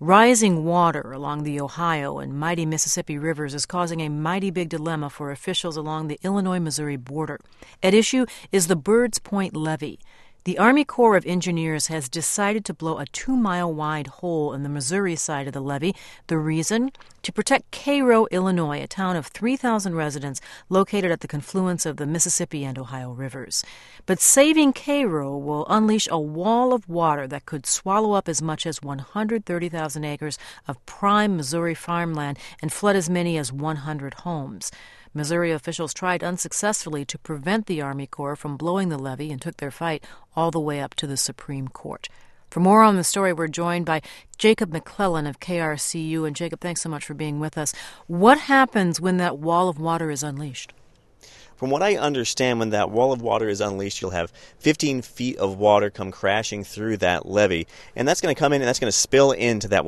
Rising water along the Ohio and mighty Mississippi rivers is causing a mighty big dilemma for officials along the Illinois-Missouri border. At issue is the Birds Point levee. The Army Corps of Engineers has decided to blow a 2-mile-wide hole in the Missouri side of the levee. The reason? To protect Cairo, Illinois, a town of 3,000 residents located at the confluence of the Mississippi and Ohio rivers. But saving Cairo will unleash a wall of water that could swallow up as much as 130,000 acres of prime Missouri farmland and flood as many as 100 homes. Missouri officials tried unsuccessfully to prevent the Army Corps from blowing the levee and took their fight all the way up to the Supreme Court. For more on the story, we're joined by Jacob McClellan of KRCU. And Jacob, thanks so much for being with us. What happens when that wall of water is unleashed? From what I understand, when that wall of water is unleashed, you'll have 15 feet of water come crashing through that levee. And that's going to come in and that's going to spill into that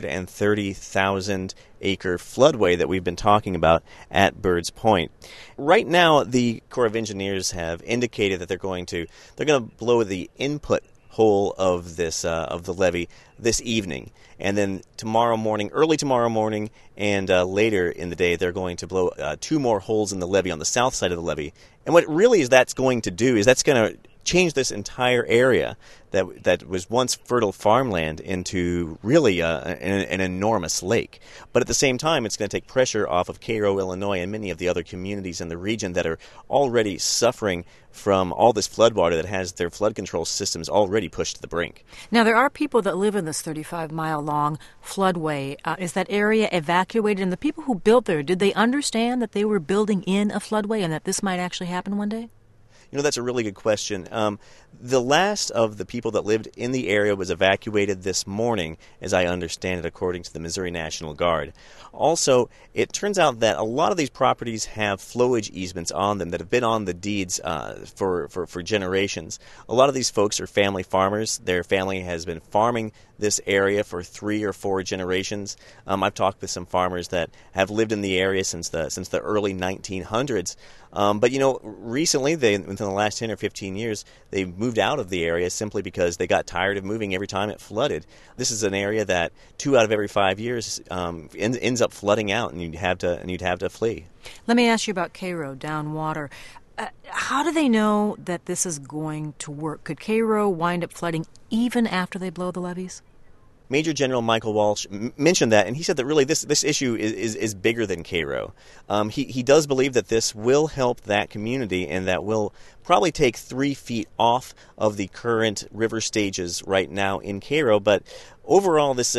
130,000-acre floodway that we've been talking about at Birds Point. Right now, the Corps of Engineers have indicated that they're going to blow the input hole of this of the levee this evening, and then early tomorrow morning, and later in the day, they're going to blow 2 more holes in the levee on the south side of the levee. And what really is that's going to do is that's going to change this entire area that was once fertile farmland into really an enormous lake. But at the same time, it's going to take pressure off of Cairo, Illinois, and many of the other communities in the region that are already suffering from all this floodwater that has their flood control systems already pushed to the brink. Now, there are people that live in this 35-mile-long floodway. Is that area evacuated? And the people who built there, did they understand that they were building in a floodway and that this might actually happen one day? You know, that's a really good question. The last of the people that lived in the area was evacuated this morning, as I understand it, according to the Missouri National Guard. Also, it turns out that a lot of these properties have flowage easements on them that have been on the deeds for generations. A lot of these folks are family farmers. Their family has been farming this area for 3 or 4 generations. I've talked with some farmers that have lived in the area since the early 1900s. But, you know, recently, within the last 10 or 15 years, they moved out of the area simply because they got tired of moving every time it flooded. This is an area that 2 out of every 5 years ends up flooding out, and you'd have to flee. Let me ask you about Cairo, down water. How do they know that this is going to work? Could Cairo wind up flooding even after they blow the levees? Major General Michael Walsh mentioned that, and he said that really this issue is bigger than Cairo. He does believe that this will help that community, and that will probably take 3 feet off of the current river stages right now in Cairo. But overall, this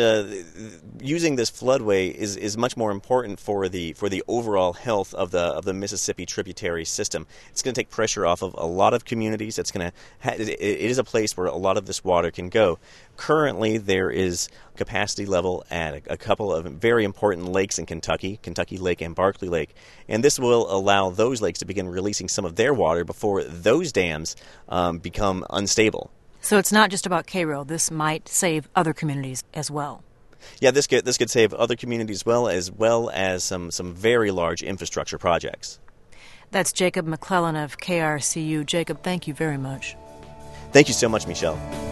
using this floodway is much more important for the overall health of the Mississippi tributary system. It's going to take pressure off of a lot of communities. It is a place where a lot of this water can go. Currently, there is capacity level at a couple of very important lakes in Kentucky Lake and Barkley Lake, and this will allow those lakes to begin releasing some of their water before those dams become unstable. So it's not just about Cairo. This might save other communities as well. Yeah, this could save other communities as well as some very large infrastructure projects. That's Jacob McClellan of KRCU. Jacob, thank you very much. Thank you so much, Michelle.